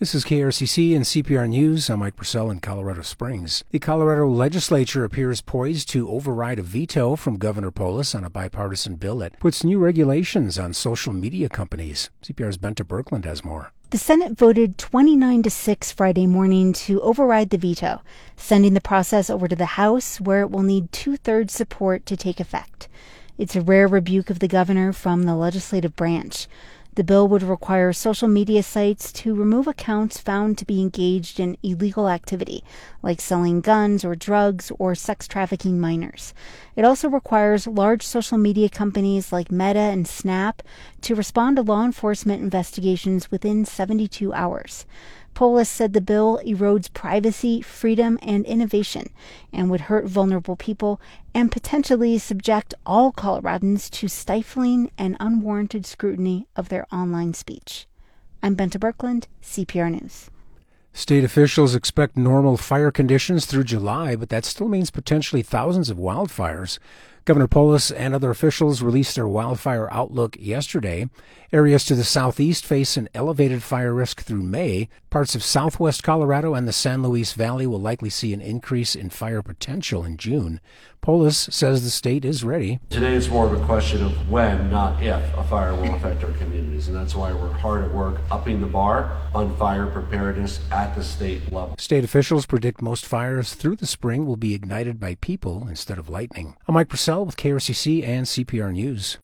This is KRCC and CPR News. I'm Mike Purcell in Colorado Springs. The Colorado legislature appears poised to override a veto from Governor Polis on a bipartisan bill that puts new regulations on social media companies. CPR's Benta Birkeland has more. The Senate voted 29-6 Friday morning to override the veto, sending the process over to the House, where it will need two-thirds support to take effect. It's a rare rebuke of the governor from the legislative branch. The bill would require social media sites to remove accounts found to be engaged in illegal activity, like selling guns or drugs or sex trafficking minors. It also requires large social media companies like Meta and Snap to respond to law enforcement investigations within 72 hours. Polis said the bill erodes privacy, freedom, and innovation, and would hurt vulnerable people and potentially subject all Coloradans to stifling and unwarranted scrutiny of their online speech. I'm Benta Birkeland, CPR News. State officials expect normal fire conditions through July, but that still means potentially thousands of wildfires. Governor Polis and other officials released their wildfire outlook yesterday. Areas to the southeast face an elevated fire risk through May. Parts of southwest Colorado and the San Luis Valley will likely see an increase in fire potential in June. Polis says the state is ready. Today it's more of a question of when, not if, a fire will affect our communities, and that's why we're hard at work upping the bar on fire preparedness at the state level. State officials predict most fires through the spring will be ignited by people instead of lightning. I'm Mike Purcell with KRCC and CPR News.